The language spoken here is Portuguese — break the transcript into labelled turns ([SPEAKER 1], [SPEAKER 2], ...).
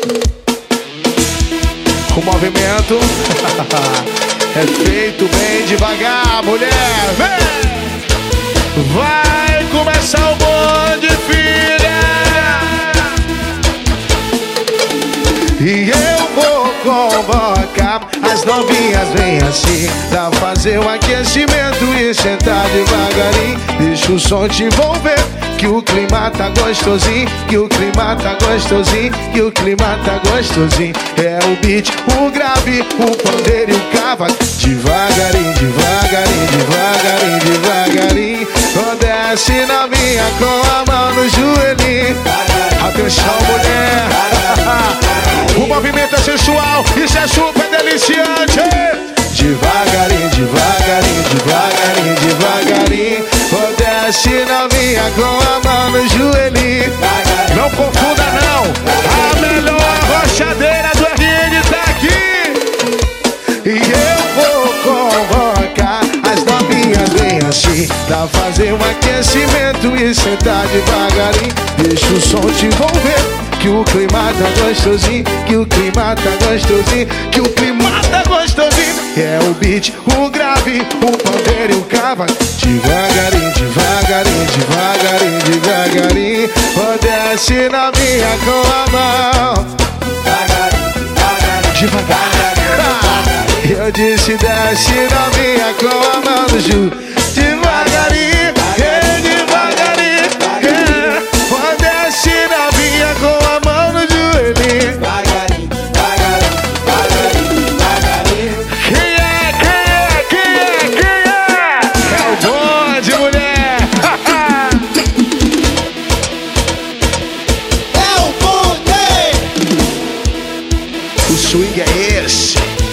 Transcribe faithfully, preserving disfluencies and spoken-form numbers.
[SPEAKER 1] O movimento é feito bem devagar, mulher. Vem! Vai começar o bonde, filha. E eu vou convocar as novinhas, vem assim, pra fazer o aquecimento e sentar devagarinho. Deixa o som te envolver, que o clima tá gostosinho, que o clima tá gostosinho, que o clima tá gostosinho. É o beat, o grave, o pandeiro e o cavaco. Devagarinho, devagarinho, devagarinho, devagarinho. Desce novinha com a mão no joelhinho. Atenção, mulher. O movimento é sensual, isso é super deliciante. Devagarinho, devagarinho, devagarinho, devagarinho. Desce novinha com a mão no joelhinho. Não confunda não, a melhor rochadeira do R N tá aqui. E eu vou convocar as novinhas bem assim, pra fazer um aquecimento e sentar devagarinho. Deixa o som te envolver, que o clima tá gostosinho, que o clima tá gostosinho, que o clima tá gostosinho. É o beat, o grave, o pandeiro e o cavaco. Devagarinho, devagarinho, devagarinho, devagarinho. Desce novinha com a mão. Devagarinho, eu disse desce novinha com a mão no ju. Devagarinho, é devagarinho, é. Desce novinha com a mão no joelhinho.
[SPEAKER 2] Devagarinho, devagarinho, devagarinho, devagarinho.
[SPEAKER 1] Quem é, quem é, quem é, quem é? É o bonde, mulher.
[SPEAKER 2] É o bonde!
[SPEAKER 1] O swing é esse.